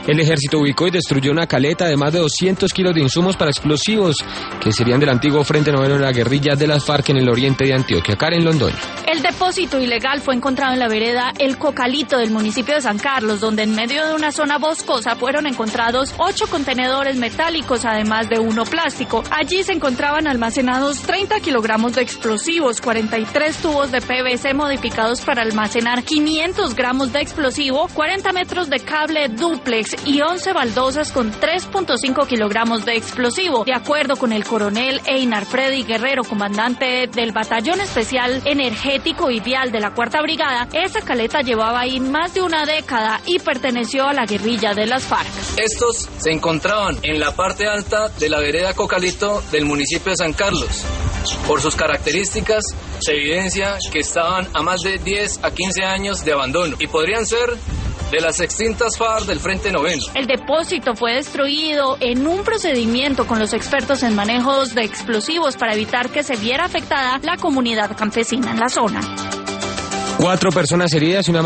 El ejército ubicó y destruyó una caleta de más de 200 kilos de insumos para explosivos que serían del antiguo Frente Noveno de la guerrilla de las FARC en el oriente de Antioquia. Karen Londoño. El depósito ilegal fue encontrado en la vereda El Cocalito del municipio de San Carlos, donde en medio de una zona boscosa fueron encontrados 8 contenedores metálicos, además de uno plástico. Allí se encontraban almacenados 30 kilogramos de explosivos, 43 tubos de PVC modificados para almacenar 500 gramos de explosivo, 40 metros de cable dúplex y 11 baldosas con 3.5 kilogramos de explosivo. De acuerdo con el coronel Einar Freddy Guerrero, comandante del Batallón Especial Energético y Vial de la Cuarta Brigada, esa caleta llevaba ahí más de una década y perteneció a la guerrilla de las FARC. Estos se encontraban en la parte alta de la vereda Cocalito del municipio de San Carlos. Por sus características, se evidencia que estaban a más de 10 a 15 años de abandono y podrían ser de las extintas FARC del Frente Noveno. El depósito fue destruido en un procedimiento con los expertos en manejos de explosivos para evitar que se viera afectada la comunidad campesina en la zona. 4 personas heridas y una